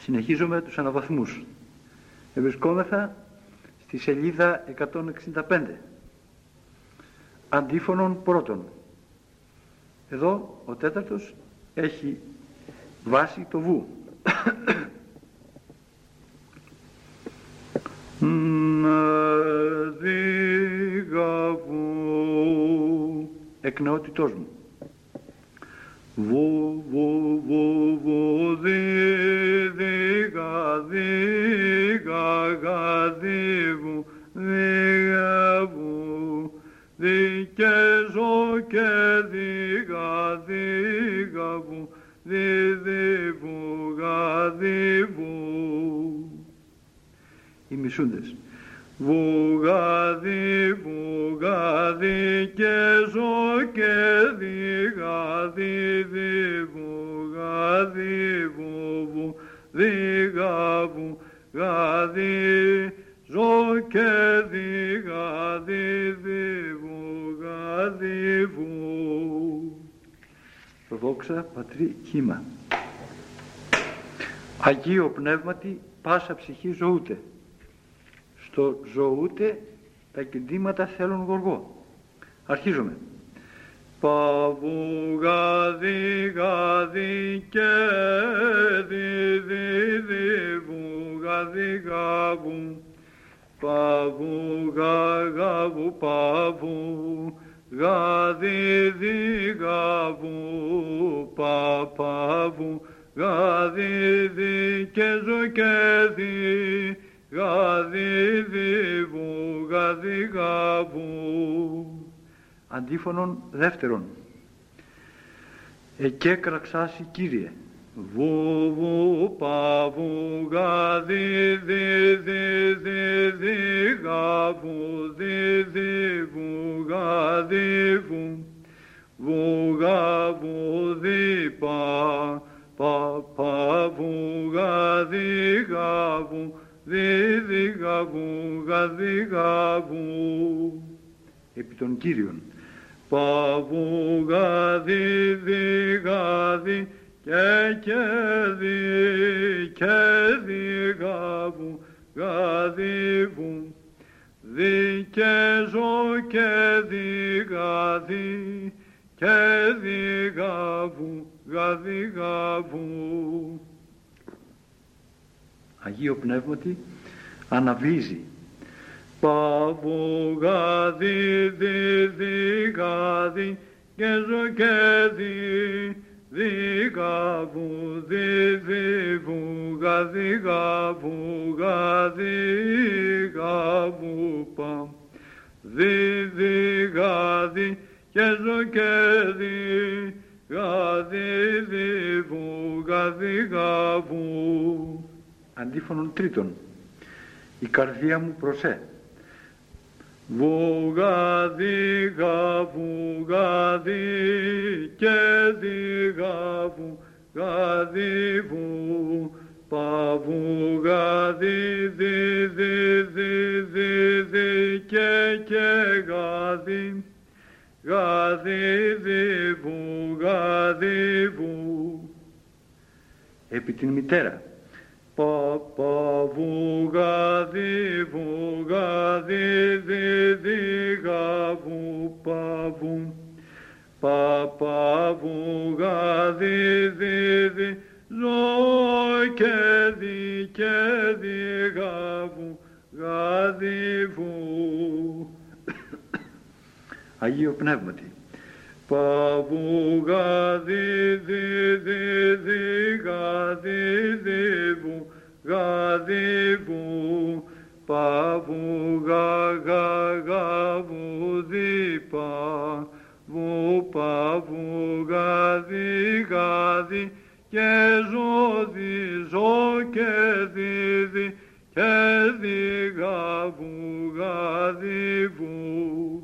Συνεχίζω με τους αναβαθμούς. Βρισκόμεθα στη σελίδα 165. Αντίφωνον πρώτον. Εδώ ο τέταρτος έχει βάση το βου. Εκ νεότητός μου. Βου, βου, βου, βου, δι, γα, γα, δι, βου, γα, βου, δι, και ζω και δι, γα, βου, δι, βου, δι, βου. Οι μισούντες. Βουγάδι, βουγάδι και ζω και διγάδι, βουγάδι, βου, διγάβου, γάδι, ζω και διγάδι, βουγάδι, βου. Δόξα Πατρί Χήμα. Αγίο Πνεύματι πάσα ψυχή ζωούται. Στο ζωούται τα κεντήματα θέλουν γοργό. Αρχίζουμε. Παβουγάδι, γάδι και δι, βουγάδι, γάβου, παβουγάγαβου, παβου, γάδι, δι, γάβου, παπαβου, γάδι, δι, και ζω και δι, γάδι, δι, βου, γάδι, γάβου. Αντίφωνον δεύτερον. Εκέκραξάσι Κύριε. Βου, βου, παβου, γάδι, δι, γάβου, δι, βου, γάδι, βου, βου, γάβου, δι, πα, βου, γάδι, γάβου, δι, γάβου, γάδι, γάβου. Επί των Κύριων. Παβου, γάδι, δι, γάδι, και δι, γάβου, γάδι, βου, δι, και ζω και δι, γάδι, και δι, γάβου, γάδι, γάβου. Αγίο Πνεύματι αναβίζει. Παβου, γάδι, δι, γάδι, και ζω και δι, γάβου, δι, βου, γάδι, γάβου, γάδι, γάβου, πα, δι, γάδι, και ζω και δι, γάδι, δι, βου, γάδι, γάβου. Αντίφωνον τρίτον. Η καρδία μου προσέ. Βουγάδι, γάβου, γάδι, και δι, γάβου, γάδι, βου, παβου, γάδι, δι, και γάδι, γάδι, δι, βου, γάδι, βου. Επί την μητέρα. Παβουγάδι, βουγάδι, δι, γάβου, παβου, παβουγάδι, δι, ζω και δι, γάβου, γάδι, βου. Αγίο Πνεύματι. Παβουγάδι, δι, γάδι, δι, βου, γάδι, βου, παβουγάγαβου, δι, παβου, παβουγάδι, γάδι, και ζω και δι, και δι, γάβου, γάδι, βου.